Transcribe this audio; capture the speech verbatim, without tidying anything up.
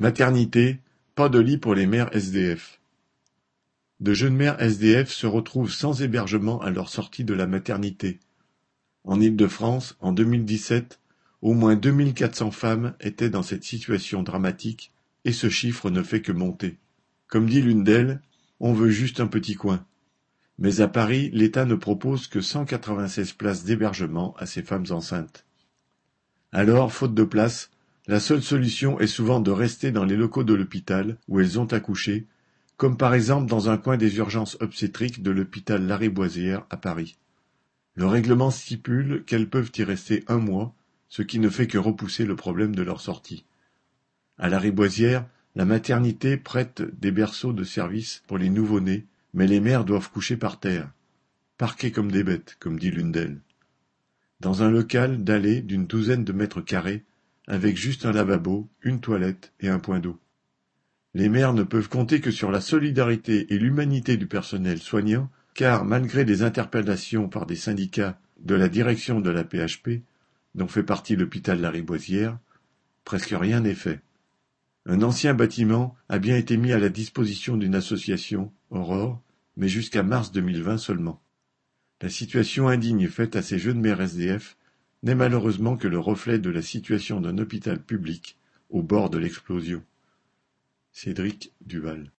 Maternité, pas de lit pour les mères S D F. De jeunes mères S D F se retrouvent sans hébergement à leur sortie de la maternité. En Île-de-France, en deux mille dix-sept, au moins deux mille quatre cents femmes étaient dans cette situation dramatique et ce chiffre ne fait que monter. Comme dit l'une d'elles, on veut juste un petit coin. Mais à Paris, l'État ne propose que cent quatre-vingt-seize places d'hébergement à ces femmes enceintes. Alors, faute de place, la seule solution est souvent de rester dans les locaux de l'hôpital où elles ont accouché, comme par exemple dans un coin des urgences obstétriques de l'hôpital Lariboisière à Paris. Le règlement stipule qu'elles peuvent y rester un mois, ce qui ne fait que repousser le problème de leur sortie. À Lariboisière, la maternité prête des berceaux de service pour les nouveau-nés, mais les mères doivent coucher par terre, parquées comme des bêtes, comme dit l'une d'elles. Dans un local dallé d'une douzaine de mètres carrés, avec juste un lavabo, une toilette et un point d'eau. Les mères ne peuvent compter que sur la solidarité et l'humanité du personnel soignant, car malgré les interpellations par des syndicats de la direction de la P H P, dont fait partie l'hôpital Lariboisière, presque rien n'est fait. Un ancien bâtiment a bien été mis à la disposition d'une association, Aurore, mais jusqu'à mars deux mille vingt seulement. La situation indigne faite à ces jeunes mères S D F n'est malheureusement que le reflet de la situation d'un hôpital public au bord de l'explosion. Cédric Duval